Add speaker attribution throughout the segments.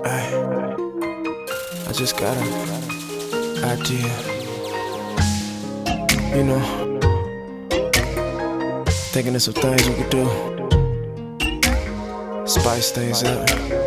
Speaker 1: I just got an idea. You know, thinking of some things we could do. Spice things up.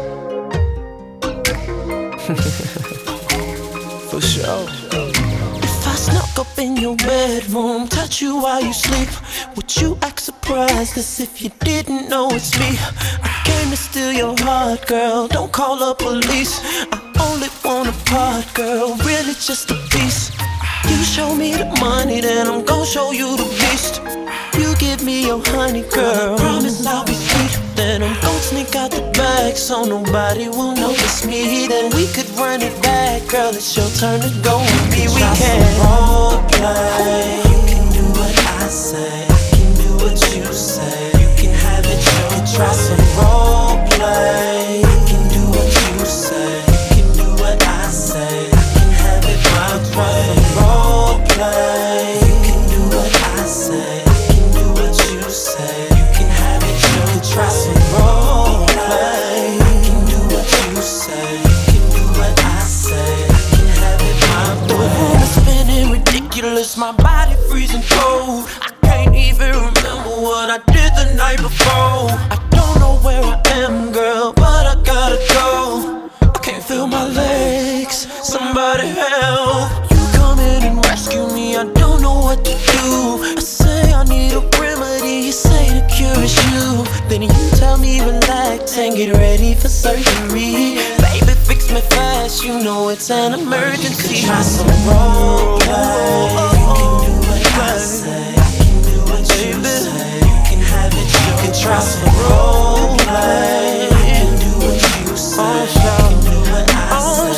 Speaker 1: For sure.
Speaker 2: If I snuck up in your bedroom, touch you while you sleep, would you act surprised as if you didn't know it's me? I came to steal your heart, girl, don't call the police. I only want a part, girl, really just a piece. You show me the money, then I'm gon' show you the beast. You give me your honey, girl, promise I'll be sweet. Then I'm gon' sneak out the bag so nobody will notice me. Then we could run it back, girl, it's your turn to go with me. We can role play. You can do what I say, I can do what you say. You can have it your way. Try some role play. I can do what you say, you can do what I say. I can have it my way. Role play. You can do what I say, I can do what you say. You can have it your way. Try some role play. I can do what you say, you can do what I say. I can have it my way. The room is spinning ridiculous, my body freezing cold. I can't even remember what I did the night before. I don't know where I am, girl, but I gotta go. I can't feel my legs, somebody help. You come in and rescue me, I don't know what to do. I say I need a remedy, you say the cure is you. Then you tell me relax and get ready for surgery. Baby, fix me fast, you know it's an emergency. Try some role play. You can do what I say, I can do what you say. You can have it, you can try some role play. I can do what you say, you can do what I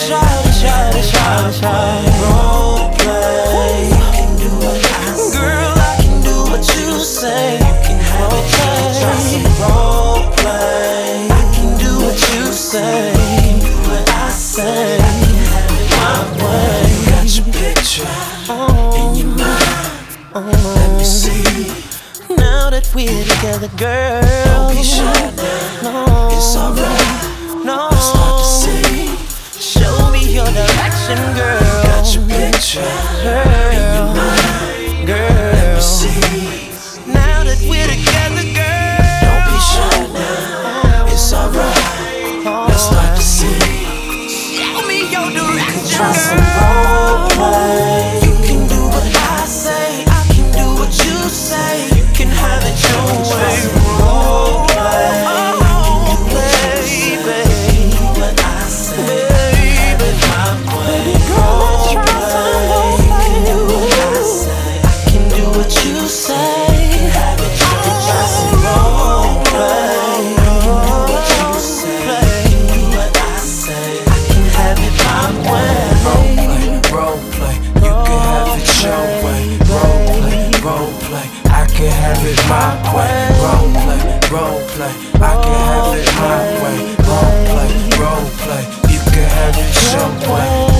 Speaker 2: say. Role play. You can do what I say, girl, I can do what you say. You can have it, you can try some role play. I can do what you say, you can do what I say. I can have it my way.
Speaker 1: You got your picture in your mind. Let me see.
Speaker 2: Now that we're together, girl,
Speaker 1: Don't be shy now, it's alright.
Speaker 2: no,
Speaker 1: Let's start to see.
Speaker 2: show me your direction, girl.
Speaker 1: You got your picture in your mind. Let me see.
Speaker 2: Now that we're together, girl,
Speaker 1: Don't be shy now, it's alright. Let's start to see.
Speaker 2: show me your direction,
Speaker 1: Try some
Speaker 2: girl.
Speaker 1: role play.
Speaker 2: You can do what I say, I can do what you say. You can have it your way.
Speaker 1: Role play.
Speaker 2: Oh, baby,
Speaker 1: What I say,
Speaker 2: baby,
Speaker 1: my way.
Speaker 2: let's try some role play. I can do what you say.
Speaker 1: Have it, you can try some role play. What you say, do what I say.
Speaker 2: I can have it my way.
Speaker 1: Role play, you can have it your way. Role play, I can have it my way. Role play, I can have it my way. Role play, you can have it your way.